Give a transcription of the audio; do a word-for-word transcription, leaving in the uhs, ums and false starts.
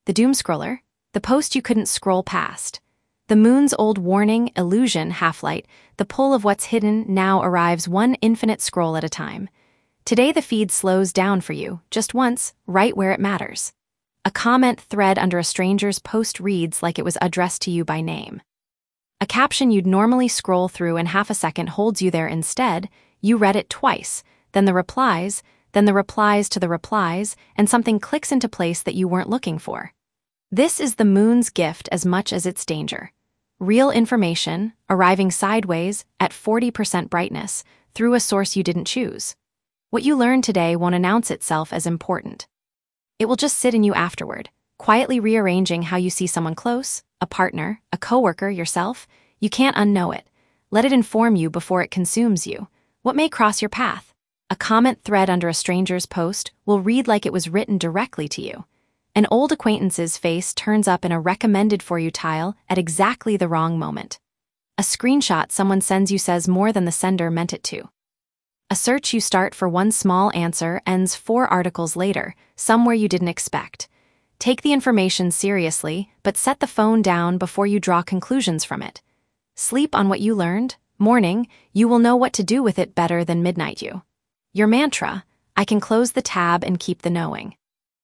the doom scroller, the post you couldn't scroll past. The moon's old warning, illusion, half-light, the pull of what's hidden now arrives one infinite scroll at a time. Today the feed slows down for you, just once, right where it matters. A comment thread under a stranger's post reads like it was addressed to you by name. A caption you'd normally scroll through in half a second holds you there instead. You read it twice, then the replies, then the replies to the replies, and something clicks into place that you weren't looking for. This is the moon's gift as much as its danger. Real information, arriving sideways, at forty percent brightness, through a source you didn't choose. What you learn today won't announce itself as important. It will just sit in you afterward, quietly rearranging how you see someone close, a partner, a coworker, yourself. You can't unknow it. Let it inform you before it consumes you. What may cross your path? A comment thread under a stranger's post will read like it was written directly to you. An old acquaintance's face turns up in a recommended for you tile at exactly the wrong moment. A screenshot someone sends you says more than the sender meant it to. A search you start for one small answer ends four articles later, somewhere you didn't expect. Take the information seriously, but set the phone down before you draw conclusions from it. Sleep on what you learned. Morning, you will know what to do with it better than midnight you. Your mantra: I can close the tab and keep the knowing.